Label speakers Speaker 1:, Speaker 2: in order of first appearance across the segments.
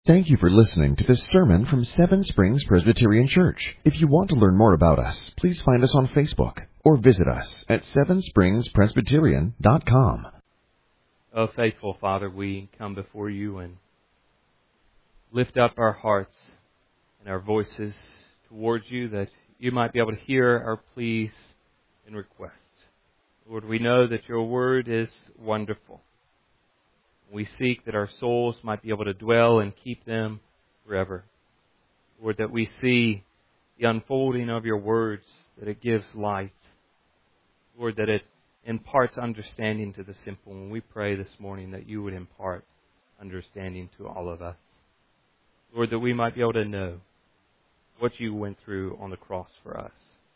Speaker 1: Thank you for listening to this sermon from Seven Springs Presbyterian Church. If you want to learn more about us, please find us on Facebook or visit us at sevenspringspresbyterian.com.
Speaker 2: Oh, faithful Father, we come before you and lift up our hearts and our voices towards you that you might be able to hear our pleas and requests. Lord, we know that your word is wonderful. We seek that our souls might be able to dwell and keep them forever. Lord, that we see the unfolding of your words, that it gives light. Lord, that it imparts understanding to the simple. And we pray this morning that you would impart understanding to all of us. Lord, that we might be able to know what you went through on the cross for us.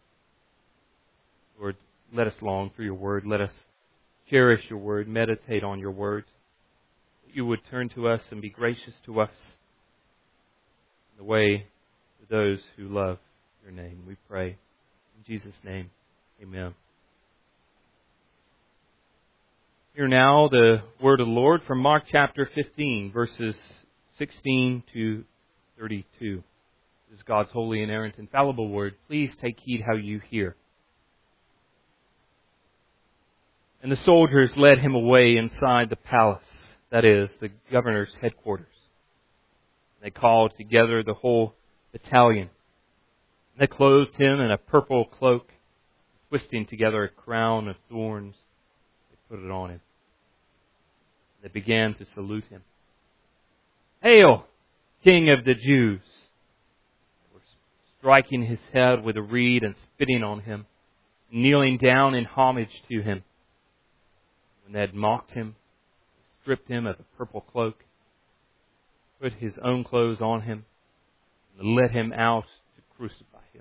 Speaker 2: Lord, let us long for your word. Let us cherish your word, meditate on your word. That you would turn to us and be gracious to us in the way to those who love your name. We pray in Jesus' name, amen. Hear now the word of the Lord from Mark chapter 15, verses 16 to 32. This is God's holy, inerrant, infallible word. Please take heed how you hear. And the soldiers led him away inside the palace, that is, the governor's headquarters. They called together the whole battalion. They clothed him in a purple cloak, twisting together a crown of thorns. They put it on him. They began to salute him. "Hail, King of the Jews!" They were striking his head with a reed and spitting on him, kneeling down in homage to him. When they had mocked him, they stripped him of the purple cloak, put his own clothes on him, and led him out to crucify him.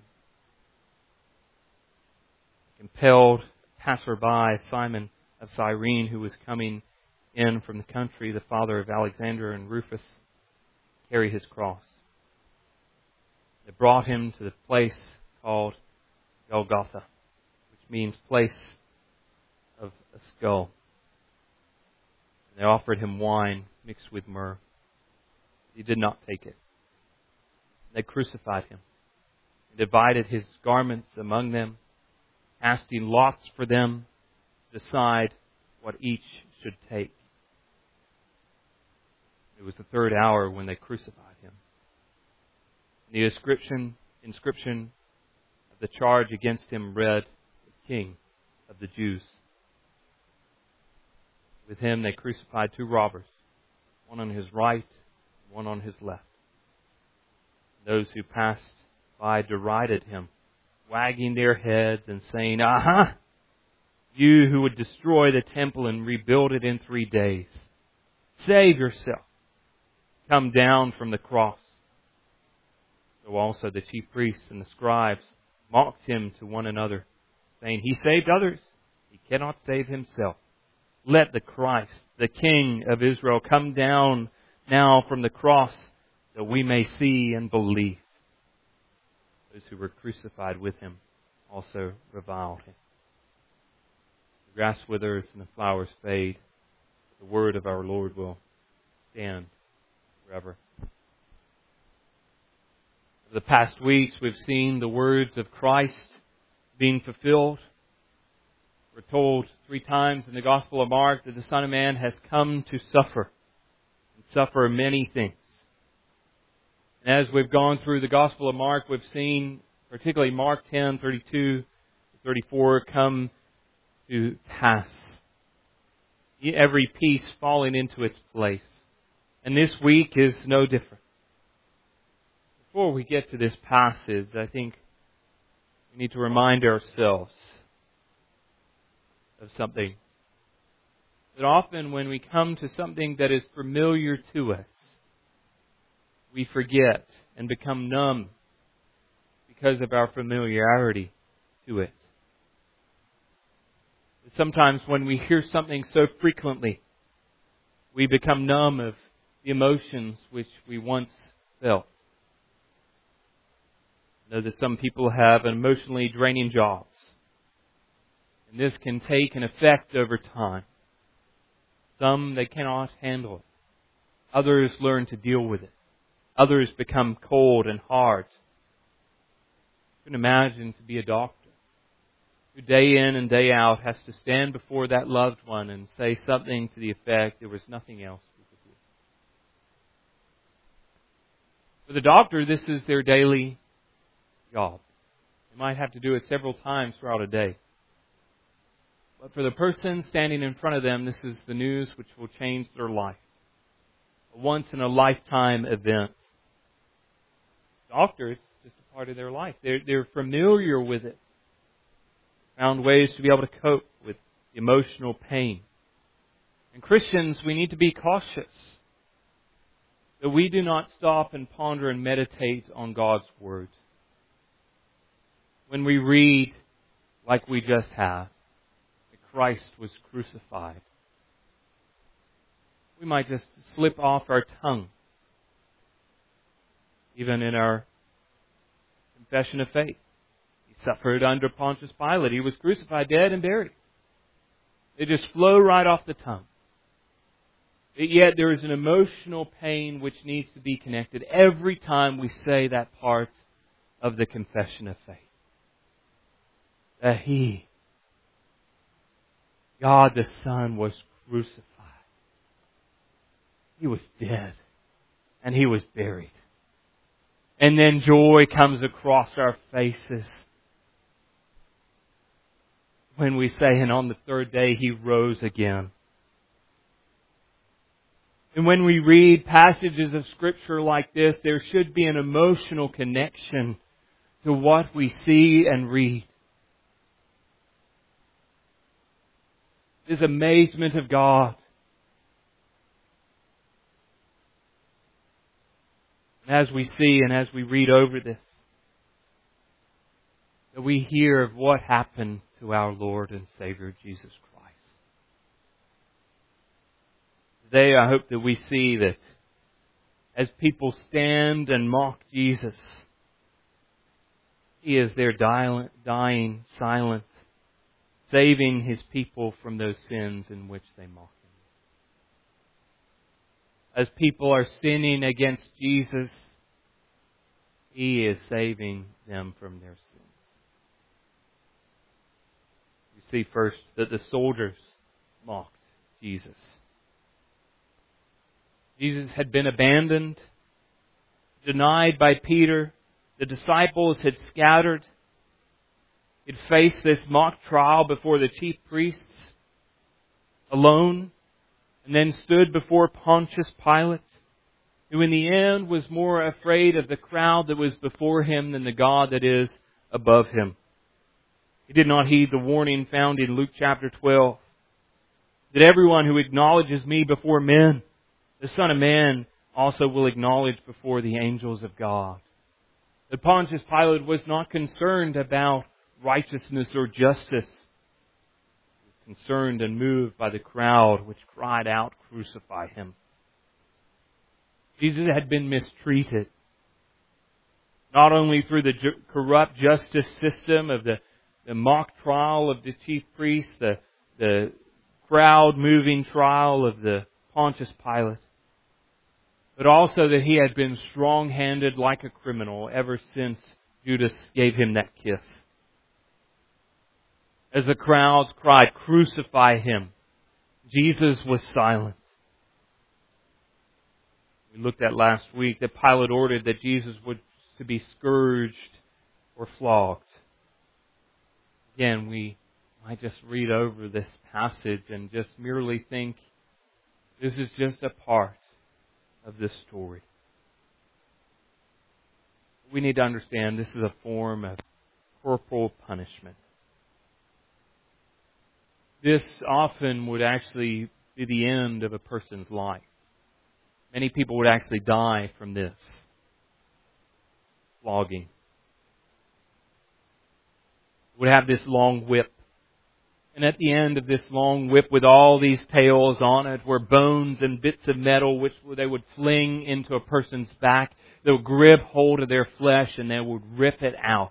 Speaker 2: Compelled passerby, Simon of Cyrene, who was coming in from the country, the father of Alexander and Rufus, carry his cross. They brought him to the place called Golgotha, which means place of a skull. And they offered him wine mixed with myrrh. He did not take it. They crucified him and divided his garments among them, casting lots for them to decide what each should take. It was the third hour when they crucified him. The inscription of the charge against him read, "The King of the Jews." With him they crucified two robbers, one on his right and one on his left. Those who passed by derided him, wagging their heads and saying, "Aha! You who would destroy the temple and rebuild it in 3 days. Save yourself. Come down from the cross." So also the chief priests and the scribes mocked him to one another, saying, "He saved others. He cannot save himself. Let the Christ, the King of Israel, come down now from the cross that we may see and believe." Those who were crucified with him also reviled him. The grass withers and the flowers fade. The word of our Lord will stand forever. Over the past weeks, we've seen the words of Christ being fulfilled. We're told 3 times in the Gospel of Mark that the Son of Man has come to suffer, and suffer many things. And as we've gone through the Gospel of Mark, we've seen, particularly Mark 10, 32 to 34, come to pass. Every piece falling into its place. And this week is no different. Before we get to this passage, I think we need to remind ourselves of something. That often when we come to something that is familiar to us, we forget and become numb because of our familiarity to it. Sometimes when we hear something so frequently, we become numb of the emotions which we once felt. I know that some people have emotionally draining jobs. And this can take an effect over time. Some, they cannot handle it. Others learn to deal with it. Others become cold and hard. You can imagine to be a doctor who day in and day out has to stand before that loved one and say something to the effect, there was nothing else we could do. For the doctor, this is their daily job. They might have to do it several times throughout a day. But for the person standing in front of them, this is the news which will change their life. A once-in-a-lifetime event. Doctors, just a part of their life. They're familiar with it. Found ways to be able to cope with emotional pain. And Christians, we need to be cautious that we do not stop and ponder and meditate on God's Word. When we read, like we just have, that Christ was crucified, we might just slip off our tongue, even in our confession of faith. He suffered under Pontius Pilate. He was crucified, dead, and buried. They just flow right off the tongue. But yet there is an emotional pain which needs to be connected every time we say that part of the confession of faith. That He, God the Son, was crucified. He was dead. And He was buried. And then joy comes across our faces when we say, and on the third day He rose again. And when we read passages of Scripture like this, there should be an emotional connection to what we see and read. This amazement of God. And as we see and as we read over this, that we hear of what happened to our Lord and Savior Jesus Christ. Today I hope that we see that as people stand and mock Jesus, He is there dying silent, saving His people from those sins in which they mock Him. As people are sinning against Jesus, He is saving them from their sins. We see first that the soldiers mocked Jesus. Jesus had been abandoned, denied by Peter. The disciples had scattered. He'd faced this mock trial before the chief priests alone, and then stood before Pontius Pilate, who in the end was more afraid of the crowd that was before him than the God that is above him. He did not heed the warning found in Luke chapter 12, that everyone who acknowledges me before men, the Son of Man also will acknowledge before the angels of God. That Pontius Pilate was not concerned about righteousness or justice. He was concerned and moved by the crowd which cried out, "Crucify Him." Jesus had been mistreated, not only through the corrupt justice system of the mock trial of the chief priests, the crowd-moving trial of the Pontius Pilate, but also that He had been strong-handed like a criminal ever since Judas gave Him that kiss. As the crowds cried, "Crucify Him," Jesus was silent. We looked at last week that Pilate ordered that Jesus was to be scourged or flogged. Again, we might just read over this passage and just merely think this is just a part of this story. We need to understand this is a form of corporal punishment. This often would actually be the end of a person's life. Many people would actually die from this flogging. Would have this long whip. And at the end of this long whip with all these tails on it were bones and bits of metal which they would fling into a person's back. They would grip hold of their flesh and they would rip it out.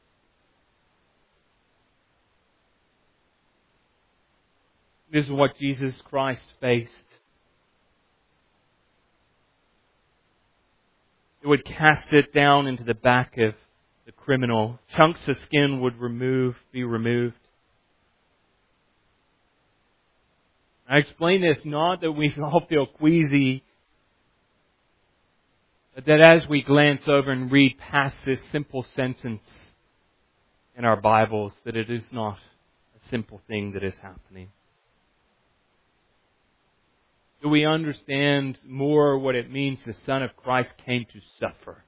Speaker 2: This is what Jesus Christ faced. They would cast it down into the back of the criminal. Chunks of skin would be removed. I explain this not that we all feel queasy, but that as we glance over and read past this simple sentence in our Bibles, that it is not a simple thing that is happening. Do we understand more what it means the Son of Christ came to suffer?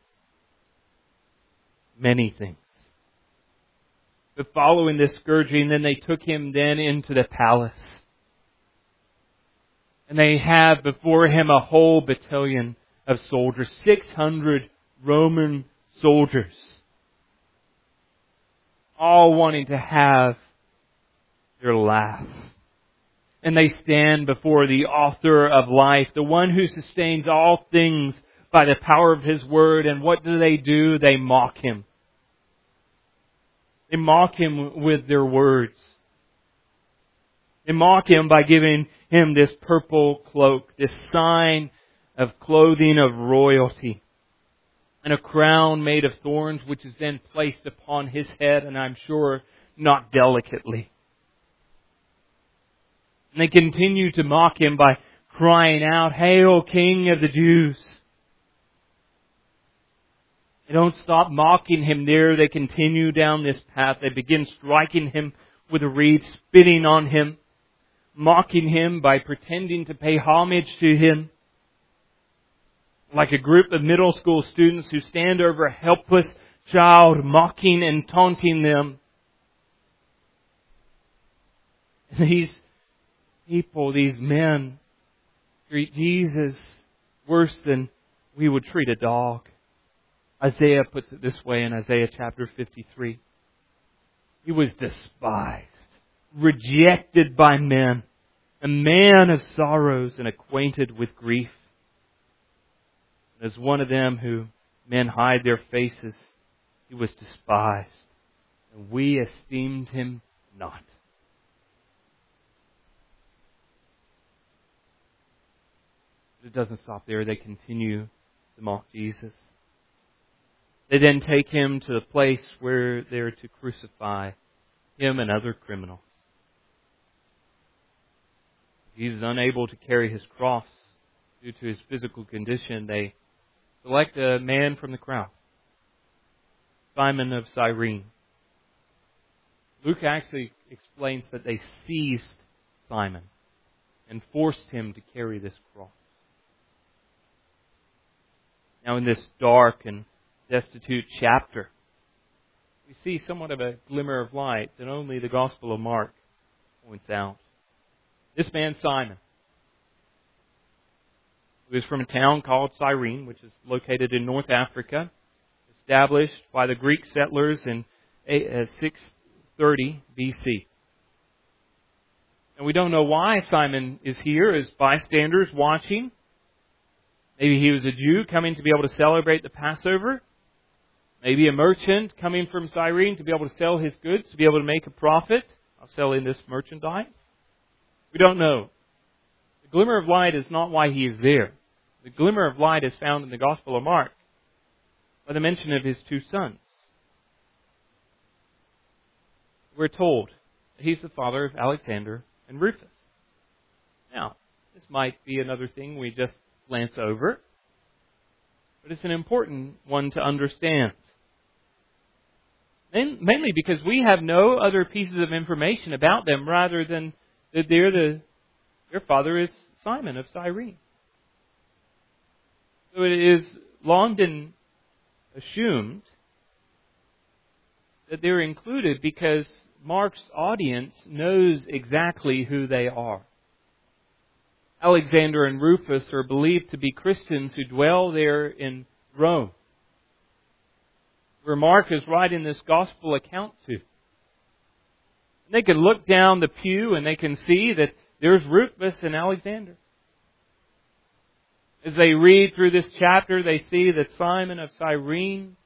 Speaker 2: Many things. But following this scourging, then they took Him then into the palace. And they have before Him a whole battalion of soldiers, 600 Roman soldiers, all wanting to have their laugh. And they stand before the author of life, the one who sustains all things by the power of His word. And what do? They mock Him. They mock Him with their words. They mock Him by giving Him this purple cloak, this sign of clothing of royalty, and a crown made of thorns, which is then placed upon His head, and I'm sure not delicately. And they continue to mock Him by crying out, "Hail, King of the Jews!" They don't stop mocking Him there. They continue down this path. They begin striking Him with a reed, spitting on Him, mocking Him by pretending to pay homage to Him. Like a group of middle school students who stand over a helpless child, mocking and taunting them. These people, these men, treat Jesus worse than we would treat a dog. Isaiah puts it this way in Isaiah chapter 53. He was despised, rejected by men, a man of sorrows and acquainted with grief. As one of them who men hide their faces, He was despised, and we esteemed Him not. But it doesn't stop there. They continue to mock Jesus. They then take Him to the place where they're to crucify Him and other criminals. Jesus is unable to carry His cross due to His physical condition. They select a man from the crowd, Simon of Cyrene. Luke actually explains that they seized Simon and forced him to carry this cross. Now in this dark and destitute chapter, we see somewhat of a glimmer of light that only the Gospel of Mark points out. This man, Simon, who is from a town called Cyrene, which is located in North Africa, established by the Greek settlers in 630 BC. And we don't know why Simon is here as bystanders watching. Maybe he was a Jew coming to be able to celebrate the Passover. Maybe a merchant coming from Cyrene to be able to sell his goods, to be able to make a profit of selling this merchandise. We don't know. The glimmer of light is not why he is there. The glimmer of light is found in the Gospel of Mark by the mention of his two sons. We're told that he's the father of Alexander and Rufus. Now, this might be another thing we just glance over, but it's an important one to understand. Mainly because we have no other pieces of information about them rather than that their father is Simon of Cyrene. So it is long been assumed that they're included because Mark's audience knows exactly who they are. Alexander and Rufus are believed to be Christians who dwell there in Rome, where Mark is writing this gospel account to. They can look down the pew and they can see that there's Rufus and Alexander. As they read through this chapter, they see that Simon of Cyrene,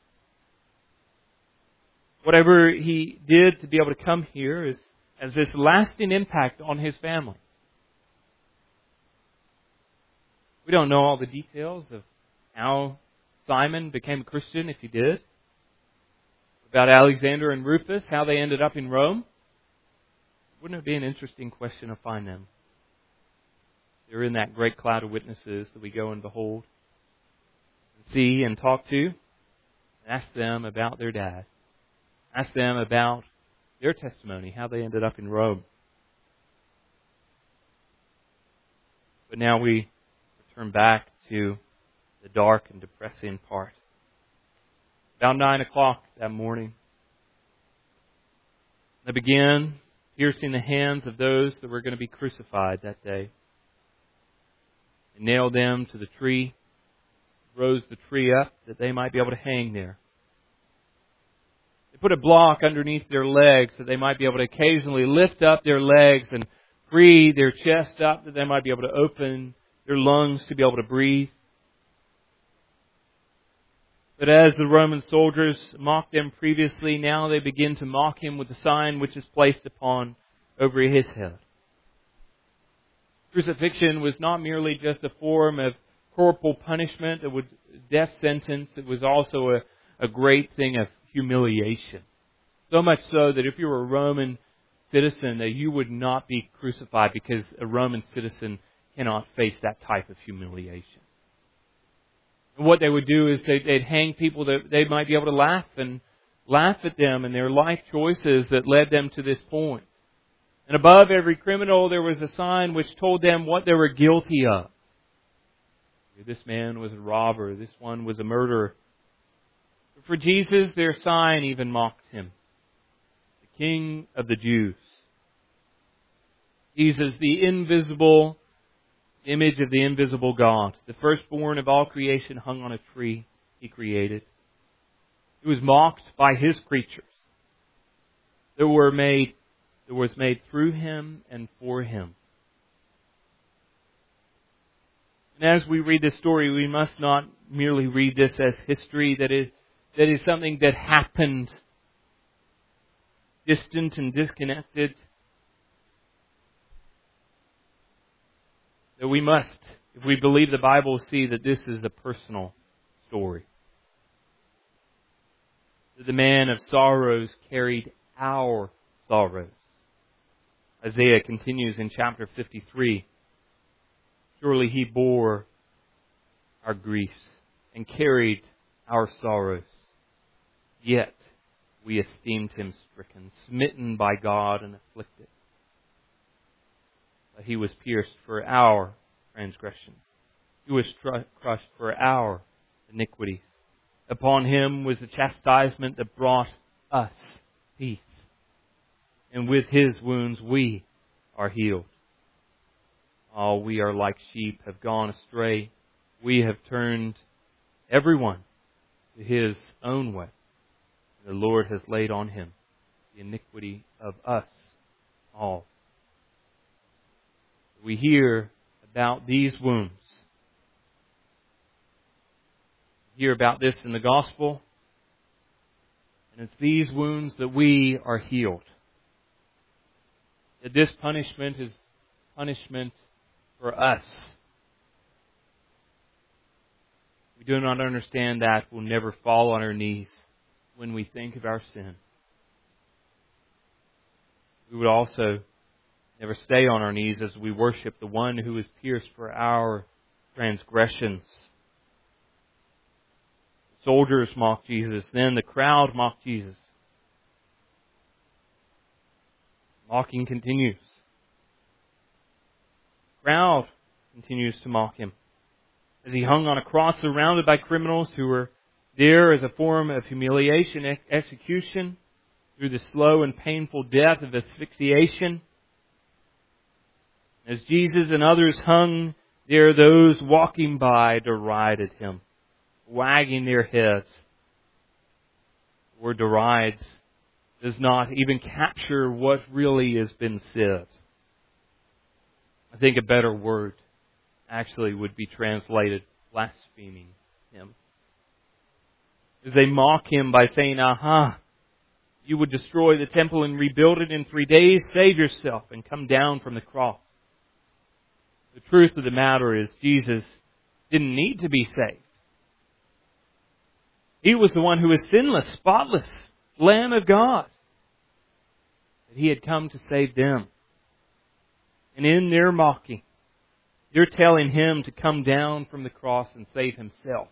Speaker 2: whatever he did to be able to come here, has this lasting impact on his family. We don't know all the details of how Simon became a Christian, if he did. About Alexander and Rufus, how they ended up in Rome. Wouldn't it be an interesting question to find them? They're in that great cloud of witnesses that we go and behold, and see and talk to. Ask them about their dad. Ask them about their testimony, how they ended up in Rome. But now we return back to the dark and depressing part. About 9 o'clock that morning, they began piercing the hands of those that were going to be crucified that day. They nailed them to the tree, rose the tree up that they might be able to hang there. They put a block underneath their legs that they might be able to occasionally lift up their legs and free their chest up, that they might be able to open their lungs to be able to breathe. But as the Roman soldiers mocked them previously, now they begin to mock him with the sign which is placed upon over his head. Crucifixion was not merely just a form of corporal punishment, it was a death sentence. It was also a great thing of humiliation. So much so that if you were a Roman citizen, that you would not be crucified because a Roman citizen cannot face that type of humiliation. And what they would do is they'd hang people that they might be able to laugh at them and their life choices that led them to this point. And above every criminal there was a sign which told them what they were guilty of. This man was a robber. This one was a murderer. But for Jesus, their sign even mocked him. The King of the Jews. Jesus, the invisible image of the invisible God, the firstborn of all creation, hung on a tree He created. He was mocked by His creatures that was made through Him and for Him. And as we read this story, we must not merely read this as history that is something that happened, distant and disconnected. That we must, if we believe the Bible, see that this is a personal story. That the man of sorrows carried our sorrows. Isaiah continues in chapter 53. Surely He bore our griefs and carried our sorrows. Yet we esteemed Him stricken, smitten by God and afflicted. But He was pierced for our transgressions. He was crushed for our iniquities. Upon Him was the chastisement that brought us peace. And with His wounds we are healed. All we are like sheep, have gone astray. We have turned everyone to his own way. The Lord has laid on Him the iniquity of us all. We hear about these wounds. We hear about this in the Gospel. And it's these wounds that we are healed. That this punishment is punishment for us. We do not understand that. We'll never fall on our knees when we think of our sin. We would also never stay on our knees as we worship the one who was pierced for our transgressions. Soldiers mocked Jesus. Then the crowd mocked Jesus. Mocking continues. The crowd continues to mock Him as He hung on a cross surrounded by criminals who were there as a form of humiliation, execution, through the slow and painful death of asphyxiation. As Jesus and others hung there, those walking by derided Him, wagging their heads. The word derides does not even capture what really has been said. I think a better word actually would be translated blaspheming Him. As they mock Him by saying, "Aha, you would destroy the temple and rebuild it in 3 days. Save yourself and come down from the cross." The truth of the matter is Jesus didn't need to be saved. He was the one who was sinless, spotless, Lamb of God. That He had come to save them. And in their mocking, they're telling Him to come down from the cross and save Himself.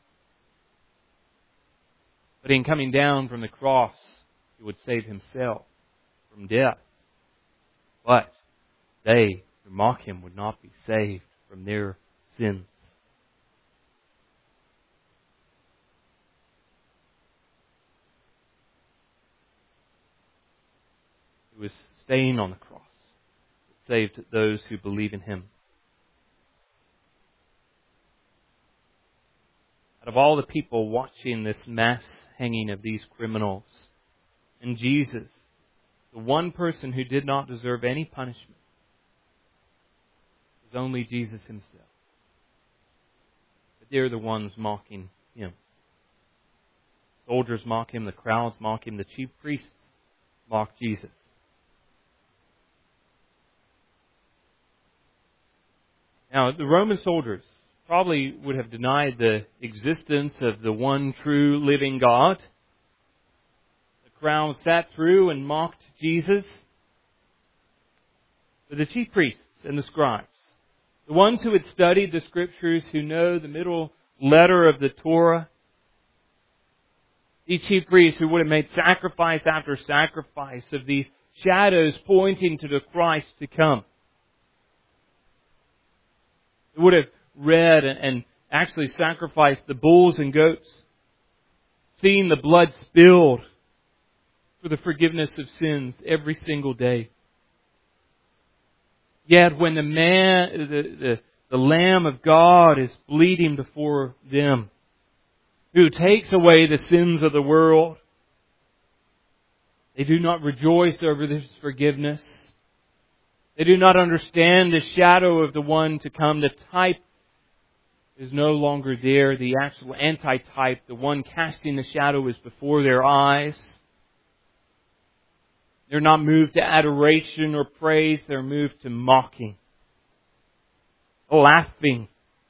Speaker 2: But in coming down from the cross, He would save Himself from death. But they who mock Him would not be saved from their sins. He was staying on the cross. It saved those who believe in Him. Out of all the people watching this mass hanging of these criminals, and Jesus, the one person who did not deserve any punishment, was only Jesus Himself. But they're the ones mocking Him. Soldiers mock Him, the crowds mock Him, the chief priests mock Jesus. Now, the Roman soldiers probably would have denied the existence of the one true living God. The crowd sat through and mocked Jesus. But the chief priests and the scribes, the ones who had studied the Scriptures, who know the middle letter of the Torah, these chief priests who would have made sacrifice after sacrifice of these shadows pointing to the Christ to come. They would have read and actually sacrificed the bulls and goats, seeing the blood spilled for the forgiveness of sins every single day. Yet when the Lamb of God is bleeding before them, who takes away the sins of the world, they do not rejoice over this forgiveness. They do not understand the shadow of the one to come. The type is no longer there. The actual antitype, the one casting the shadow, is before their eyes. They're not moved to adoration or praise. They're moved to mocking, laughing.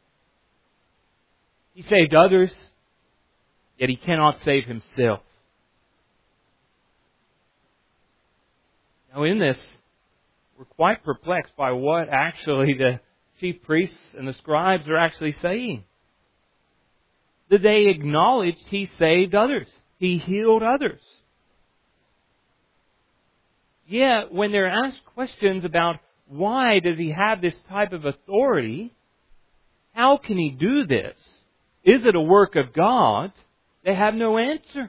Speaker 2: He saved others, yet He cannot save Himself. Now in this, we're quite perplexed by what actually the chief priests and the scribes are actually saying. That they acknowledged He saved others. He healed others. Yet, when they're asked questions about why does He have this type of authority, how can He do this? Is it a work of God? They have no answer.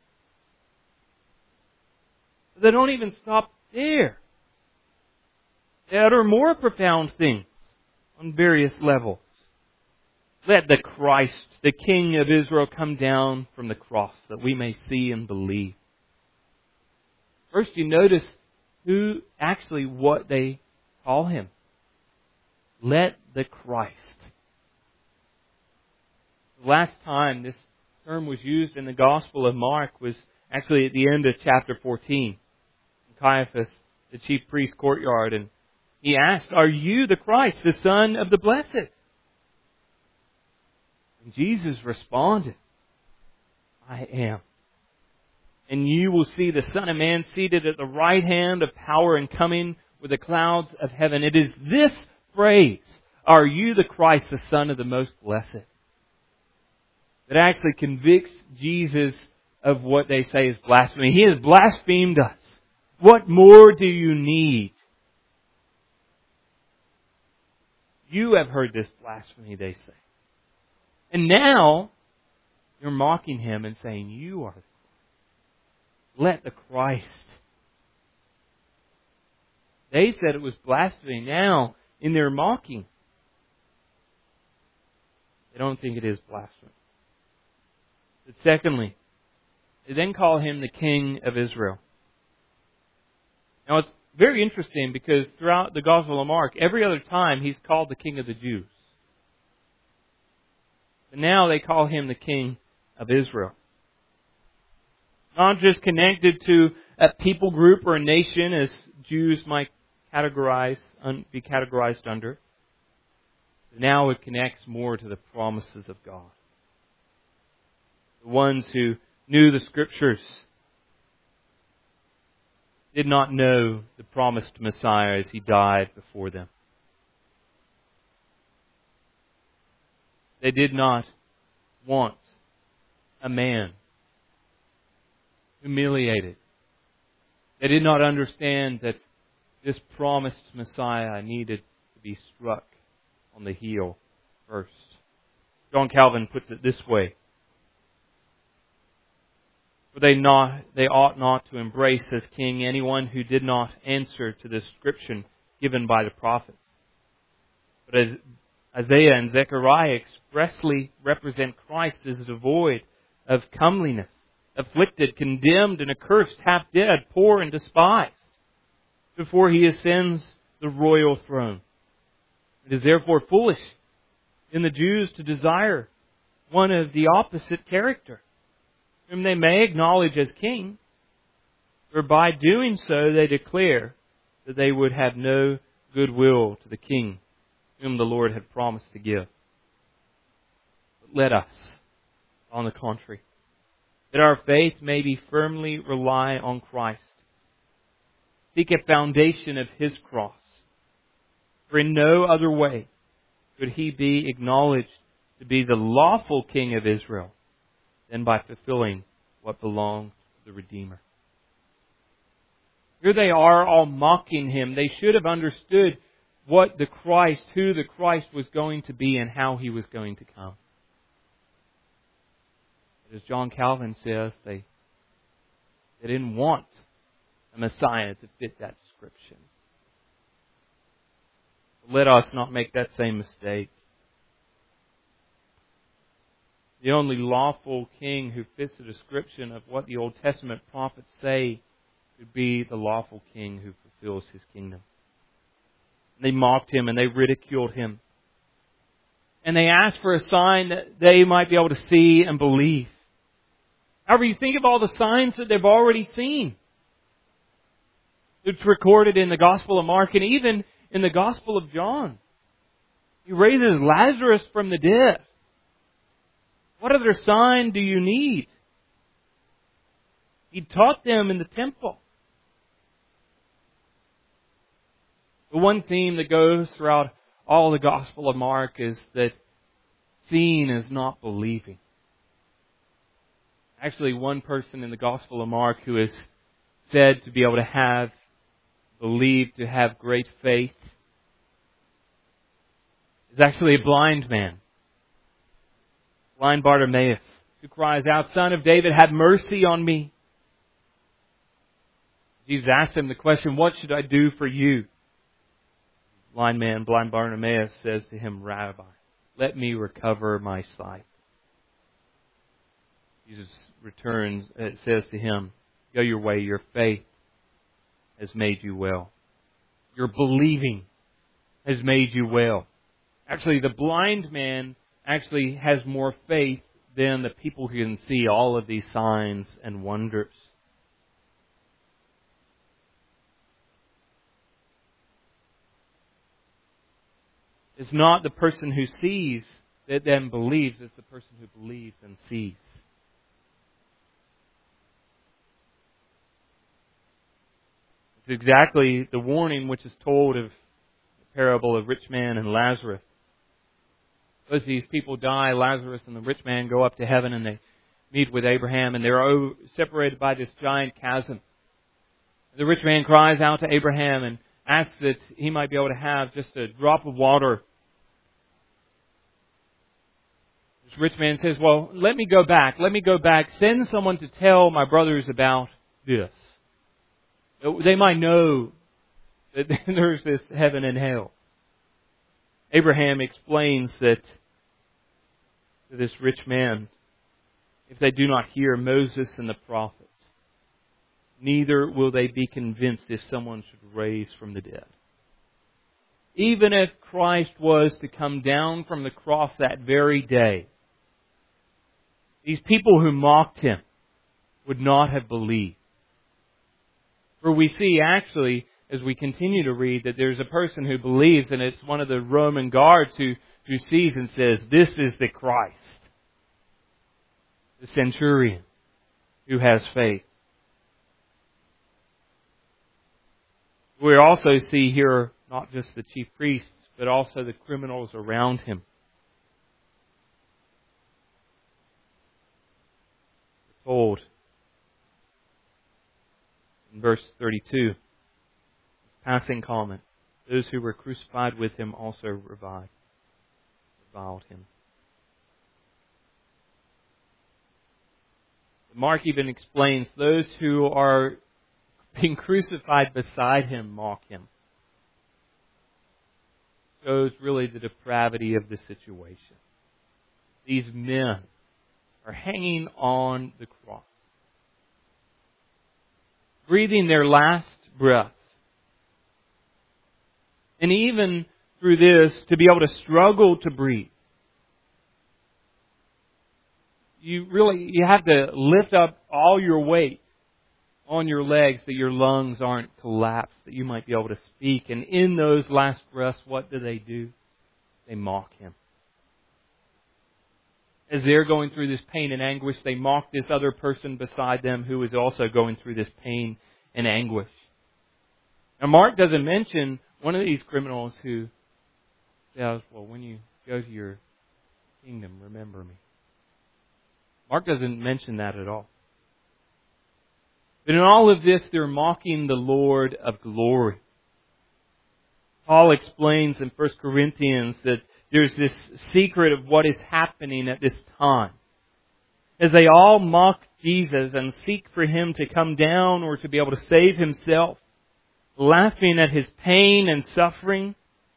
Speaker 2: They don't even stop there. They utter more profound things on various levels. Let the Christ, the King of Israel, come down from the cross that we may see and believe. First, you notice what they call Him. Let the Christ. The last time this term was used in the Gospel of Mark was actually at the end of chapter 14. In Caiaphas, the chief priest's courtyard, and he asked, "Are you the Christ, the Son of the Blessed?" And Jesus responded, "I am. And you will see the Son of Man seated at the right hand of power and coming with the clouds of heaven." It is this phrase, "Are you the Christ, the Son of the Most Blessed?" that actually convicts Jesus of what they say is blasphemy. He has blasphemed us. What more do you need? You have heard this blasphemy, they say. And now, you're mocking Him and saying, "You are the Christ." Let the Christ. They said it was blasphemy. Now, in their mocking, they don't think it is blasphemy. But secondly, they then call Him the King of Israel. Now, it's very interesting because throughout the Gospel of Mark, every other time He's called the King of the Jews. But now they call Him the King of Israel. Not just connected to a people group or a nation as Jews might be categorized under. But now it connects more to the promises of God. the ones who knew the Scriptures, did not know the promised Messiah as He died before them. They did not want a man humiliated. They did not understand that this promised Messiah needed to be struck on the heel first. John Calvin puts it this way: for they ought not to embrace as king anyone who did not answer to the description given by the prophets. But as Isaiah and Zechariah expressly represent Christ as devoid of comeliness, afflicted, condemned, and accursed, half dead, poor, and despised, before He ascends the royal throne. It is therefore foolish in the Jews to desire one of the opposite character, whom they may acknowledge as king, for by doing so they declare that they would have no goodwill to the king whom the Lord had promised to give. But let us, on the contrary, that our faith may be firmly rely on Christ, seek a foundation of His cross, for in no other way could He be acknowledged to be the lawful King of Israel than by fulfilling what belonged to the Redeemer. Here they are all mocking Him. They should have understood who the Christ was going to be and how He was going to come. But as John Calvin says, they didn't want a Messiah to fit that description. Let us not make that same mistake. The only lawful king who fits the description of what the Old Testament prophets say could be the lawful king who fulfills His kingdom. They mocked Him and they ridiculed Him. And they asked for a sign that they might be able to see and believe. However, you think of all the signs that they've already seen. It's recorded in the Gospel of Mark and even in the Gospel of John. He raises Lazarus from the dead. What other sign do you need? He taught them in the temple. The one theme that goes throughout all the Gospel of Mark is that seeing is not believing. Actually, one person in the Gospel of Mark who is said to be able to believed to have great faith is actually a blind man. Blind Bartimaeus, who cries out, "Son of David, have mercy on me." Jesus asked him the question, "What should I do for you?" Blind Bartimaeus says to Him, "Rabbi, let me recover my sight." Jesus says to him, "Go your way, your faith has made you well. Your believing has made you well." Actually, the blind man actually has more faith than the people who can see all of these signs and wonders. It's not the person who sees that then believes, it's the person who believes and sees. It's exactly the warning which is told of the parable of rich man and Lazarus. As these people die, Lazarus and the rich man go up to heaven and they meet with Abraham, and they're separated by this giant chasm. The rich man cries out to Abraham and asks that he might be able to have just a drop of water. This rich man says, "Well, let me go back. Send someone to tell my brothers about this. They might know that there's this heaven and hell." Abraham explains that to this rich man, if they do not hear Moses and the prophets, neither will they be convinced if someone should raise from the dead. Even if Christ was to come down from the cross that very day, these people who mocked Him would not have believed. For we see actually, as we continue to read, that there's a person who believes, and it's one of the Roman guards who sees and says, "This is the Christ." the centurion who has faith. We also see here not just the chief priests, but also the criminals around him. We're told in verse 32, passing comment, those who were crucified with him also reviled him. Mark even explains those who are being crucified beside him mock him. Shows really the depravity of the situation. These men are hanging on the cross, breathing their last breaths. And even through this, to be able to struggle to breathe. You have to lift up all your weight on your legs that your lungs aren't collapsed, that you might be able to speak. And in those last breaths, what do? They mock him. As they're going through this pain and anguish, they mock this other person beside them who is also going through this pain and anguish. Now, Mark doesn't mention one of these criminals who says, well, when you go to your kingdom, remember me. Mark doesn't mention that at all. But in all of this, they're mocking the Lord of glory. Paul explains in 1 Corinthians that there's this secret of what is happening at this time. As they all mock Jesus and seek for Him to come down or to be able to save Himself, laughing at His pain and suffering.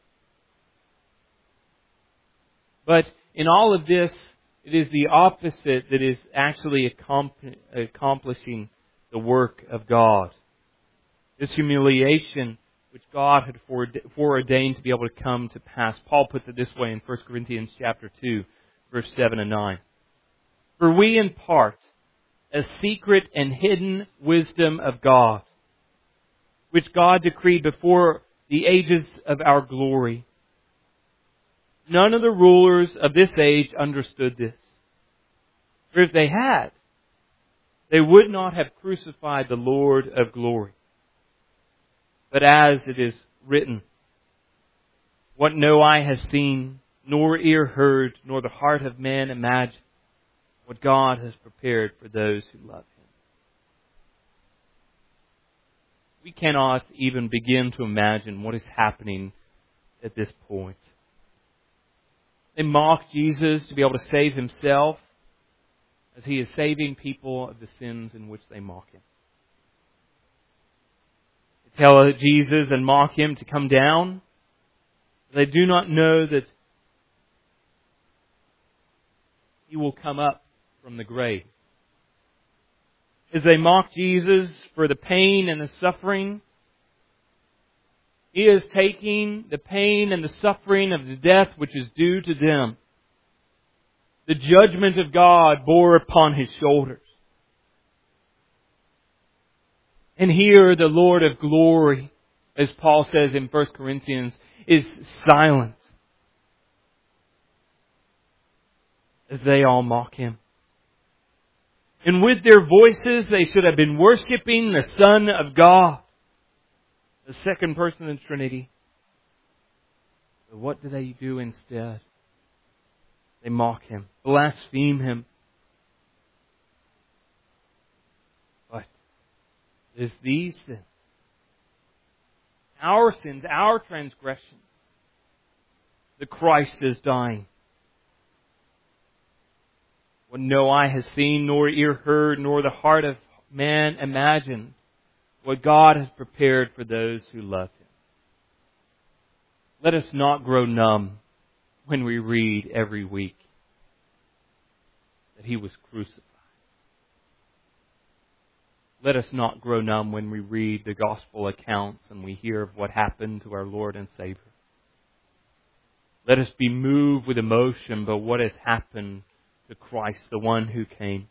Speaker 2: But in all of this, it is the opposite that is actually accomplishing the work of God. This humiliation which God had foreordained to be able to come to pass. Paul puts it this way in 1 Corinthians chapter 2, verse 7 and 9. For we impart a secret and hidden wisdom of God, which God decreed before the ages of our glory. None of the rulers of this age understood this. For if they had, they would not have crucified the Lord of glory. But as it is written, what no eye has seen, nor ear heard, nor the heart of man imagined, what God has prepared for those who love Him. We cannot even begin to imagine what is happening at this point. They mock Jesus to be able to save Himself as He is saving people of the sins in which they mock Him. They tell Jesus and mock Him to come down. They do not know that He will come up from the grave. As they mock Jesus for the pain and the suffering, He is taking the pain and the suffering of the death which is due to them. The judgment of God bore upon His shoulders. And here the Lord of glory, as Paul says in 1 Corinthians, is silent as they all mock Him. And with their voices they should have been worshiping the Son of God, the second person in the Trinity. But what do they do instead? They mock Him, blaspheme Him. But it is these sins, our sins, our transgressions, that Christ is dying. What no eye has seen, nor ear heard, nor the heart of man imagined, what God has prepared for those who love Him. Let us not grow numb when we read every week that He was crucified. Let us not grow numb when we read the gospel accounts and we hear of what happened to our Lord and Savior. Let us be moved with emotion by what has happened to Christ, the one who came.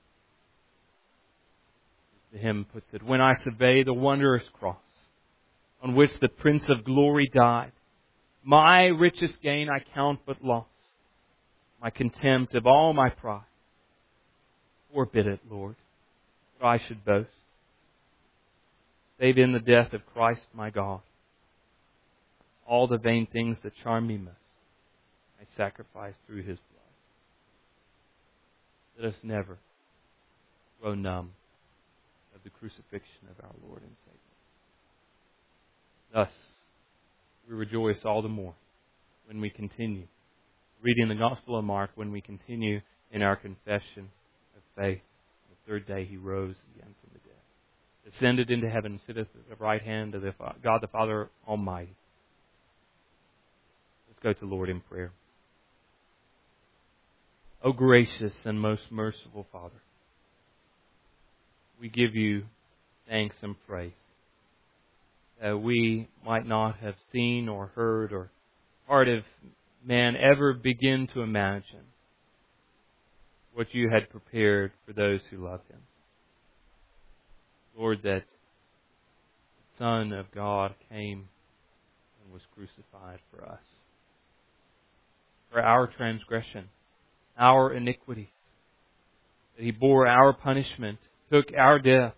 Speaker 2: The hymn puts it, when I survey the wondrous cross on which the Prince of Glory died, my richest gain I count but loss, my contempt of all my pride. Forbid it, Lord, that I should boast. Save in the death of Christ my God. All the vain things that charm me most, I sacrifice through His blood. Let us never grow numb of the crucifixion of our Lord and Savior. Thus, we rejoice all the more when we continue reading the Gospel of Mark, when we continue in our confession of faith. On the third day He rose again from the dead, ascended into heaven, sitteth at the right hand of God the Father Almighty. Let's go to the Lord in prayer. O gracious and most merciful Father, we give You thanks and praise that we might not have seen or heard or heart of man ever begin to imagine what You had prepared for those who love Him. Lord, that the Son of God came and was crucified for us, for our transgressions, our iniquities, that He bore our punishment, took our death.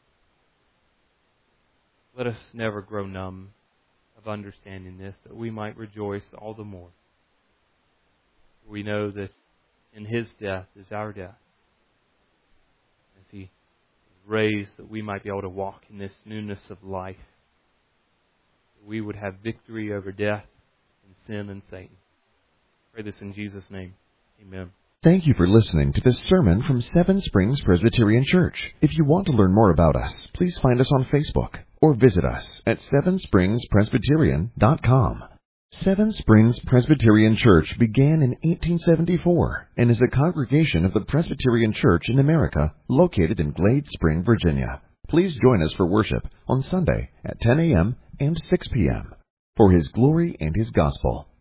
Speaker 2: Let us never grow numb of understanding this, that we might rejoice all the more. We know that in His death is our death. As He is raised, that we might be able to walk in this newness of life. That we would have victory over death and sin and Satan. I pray this in Jesus' name. Amen.
Speaker 1: Thank you for listening to this sermon from Seven Springs Presbyterian Church. If you want to learn more about us, please find us on Facebook or visit us at sevenspringspresbyterian.com. Seven Springs Presbyterian Church began in 1874 and is a congregation of the Presbyterian Church in America located in Glade Spring, Virginia. Please join us for worship on Sunday at 10 a.m. and 6 p.m. for His glory and His gospel.